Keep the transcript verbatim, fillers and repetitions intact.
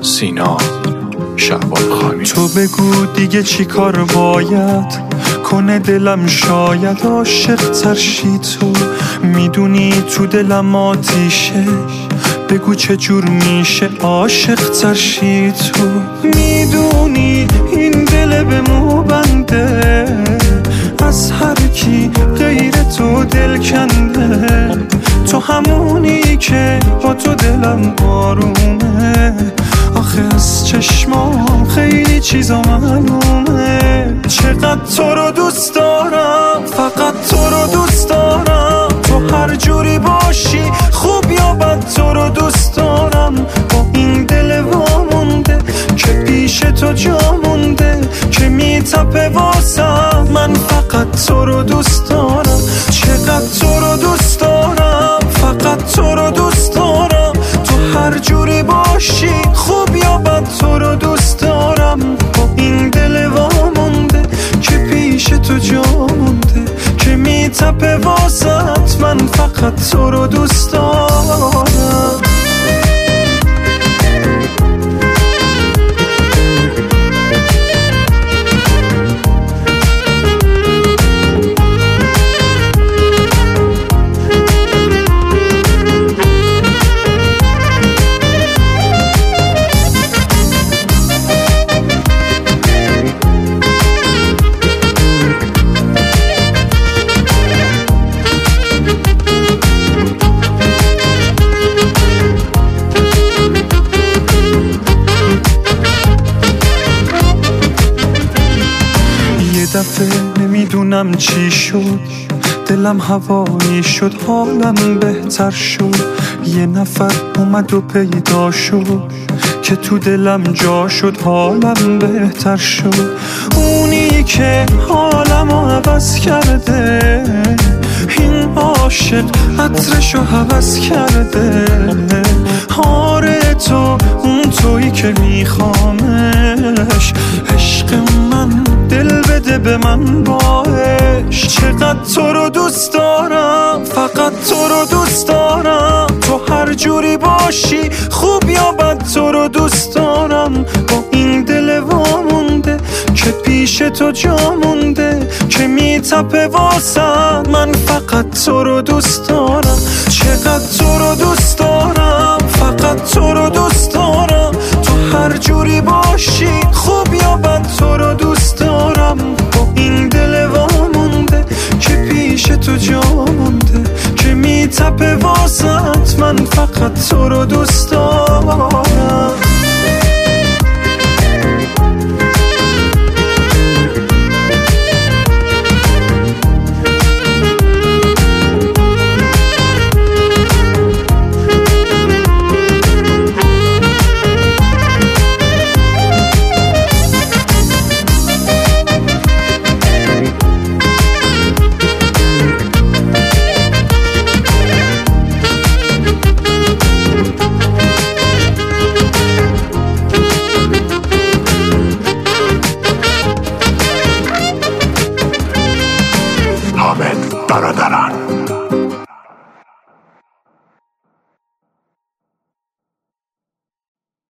سینا شعبان خانی. تو بگو دیگه چی کار باید کنه دلم، شاید عاشق ترشی. تو میدونی تو دلم آتیشه، بگو چه جور میشه عاشق ترشی. تو میدونی این دل به مو بنده، از هر کی غیر تو دل کنده. تو همونی که با تو دلم آرومه، آخه از چشمام خیلی چیزا معلومه. چقدر تو رو دوست دارم، فقط تو رو دوست دارم. تو هر جوری باشی خوب یا بد تو رو دوست دارم. با این دل وامونده که پیش تو جا مونده، که میتپه واسم. من فقط تو رو دوست دارم، چقدر تو رو دوست دارم، فقط تو رو دوست دارم. تو هر جوری باشی خوب یا بد تو رو دوست دارم. با این دل وامونده که پیش تو جا مونده، که میتپه واسط. من فقط تو رو دوست دارم. دفعه نمیدونم چی شد، دلم هوایی شد، حالم بهتر شد. یه نفر اومد و پیدا شد که تو دلم جا شد، حالم بهتر شد. اونی که حالمو عوض کرده، این عاشق عطرشو حوض کرده. آره تو اون تویی که میخوامش، عشق من دل بده به من باش. چقدر تو رو دوست دارم، فقط تو رو دوست دارم. تو هر جوری باشی خوب یا بد تو رو دوست دارم. با این دل وامونده که پیش تو جا مونده، که میتپه واسم. من فقط تو رو دوست دارم، چقدر تو رو دوست دارم، فقط تو رو دوست دارم. تو هر جوری باشی خوب یا بد تو رو دوست دارم. با این دل وامونده که پیش تو جا مونده، که میتپه واسط. من فقط تو رو دوست دارم.